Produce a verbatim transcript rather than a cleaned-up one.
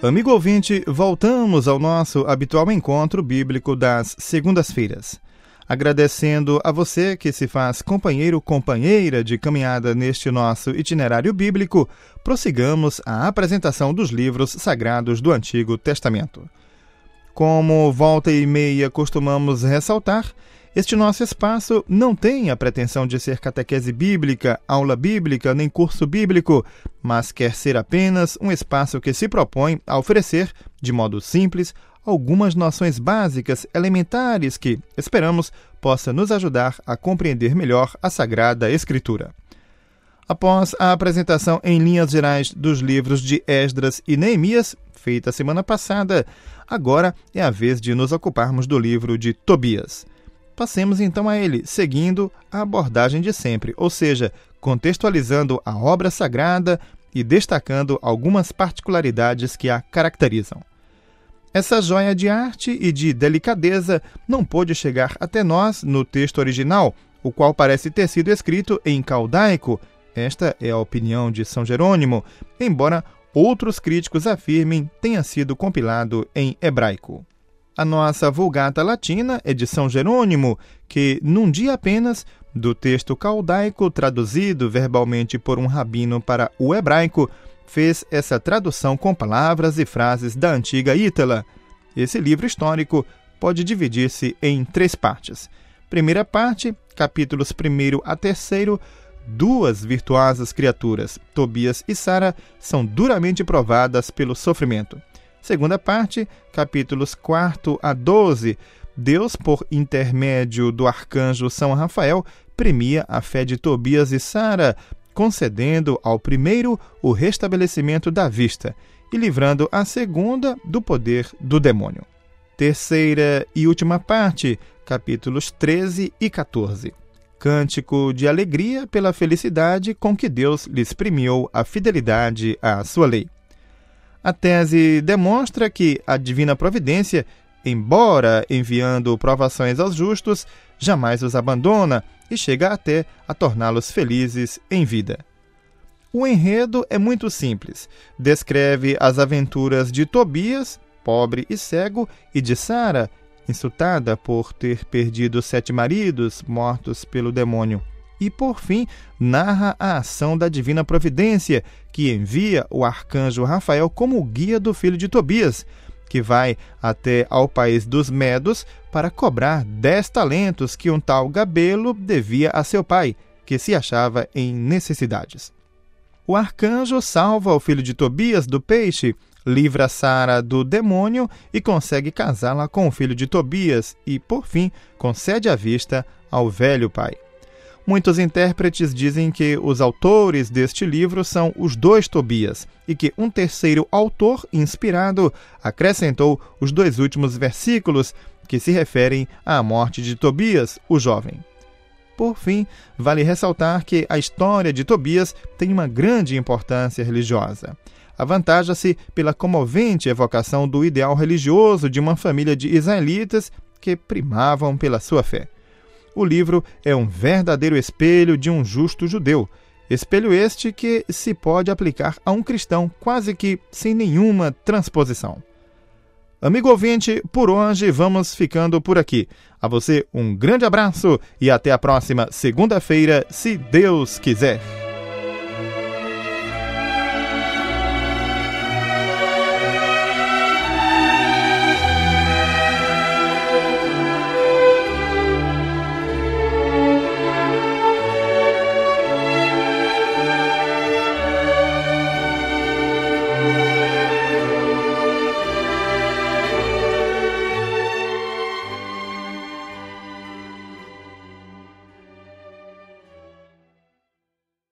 Amigo ouvinte, voltamos ao nosso habitual encontro bíblico das segundas-feiras. Agradecendo a você que se faz companheiro, companheira de caminhada neste nosso itinerário bíblico, prossigamos a apresentação dos livros sagrados do Antigo Testamento. Como volta e meia costumamos ressaltar, este nosso espaço não tem a pretensão de ser catequese bíblica, aula bíblica, nem curso bíblico, mas quer ser apenas um espaço que se propõe a oferecer, de modo simples, algumas noções básicas, elementares que, esperamos, possa nos ajudar a compreender melhor a Sagrada Escritura. Após a apresentação em linhas gerais dos livros de Esdras e Neemias, feita semana passada, agora é a vez de nos ocuparmos do livro de Tobias. Passemos então a ele, seguindo a abordagem de sempre, ou seja, contextualizando a obra sagrada e destacando algumas particularidades que a caracterizam. Essa joia de arte e de delicadeza não pôde chegar até nós no texto original, o qual parece ter sido escrito em caldaico. Esta é a opinião de São Jerônimo, embora outros críticos afirmem tenha sido compilado em hebraico. A nossa Vulgata Latina é de São Jerônimo, que, num dia apenas, do texto caldaico traduzido verbalmente por um rabino para o hebraico, fez essa tradução com palavras e frases da antiga Ítala. Esse livro histórico pode dividir-se em três partes. Primeira parte, capítulos primeiro a terceiro, duas virtuosas criaturas, Tobias e Sara, são duramente provadas pelo sofrimento. Segunda parte, capítulos quarto a doze, Deus, por intermédio do arcanjo São Rafael, premia a fé de Tobias e Sara, concedendo ao primeiro o restabelecimento da vista e livrando a segunda do poder do demônio. Terceira e última parte, capítulos treze e quatorze. Cântico de alegria pela felicidade com que Deus lhes premiou a fidelidade à sua lei. A tese demonstra que a divina providência, embora enviando provações aos justos, jamais os abandona e chega até a torná-los felizes em vida. O enredo é muito simples. Descreve as aventuras de Tobias, pobre e cego, e de Sara, insultada por ter perdido sete maridos mortos pelo demônio. E, por fim, narra a ação da divina providência, que envia o arcanjo Rafael como guia do filho de Tobias, que vai até ao país dos Medos para cobrar dez talentos que um tal Gabelo devia a seu pai, que se achava em necessidades. O arcanjo salva o filho de Tobias do peixe, livra Sara do demônio e consegue casá-la com o filho de Tobias e, por fim, concede a vista ao velho pai. Muitos intérpretes dizem que os autores deste livro são os dois Tobias e que um terceiro autor inspirado acrescentou os dois últimos versículos que se referem à morte de Tobias, o jovem. Por fim, vale ressaltar que a história de Tobias tem uma grande importância religiosa. Avantaja-se pela comovente evocação do ideal religioso de uma família de israelitas que primavam pela sua fé. O livro é um verdadeiro espelho de um justo judeu, espelho este que se pode aplicar a um cristão quase que sem nenhuma transposição. Amigo ouvinte, por hoje vamos ficando por aqui. A você um grande abraço e até a próxima segunda-feira, se Deus quiser.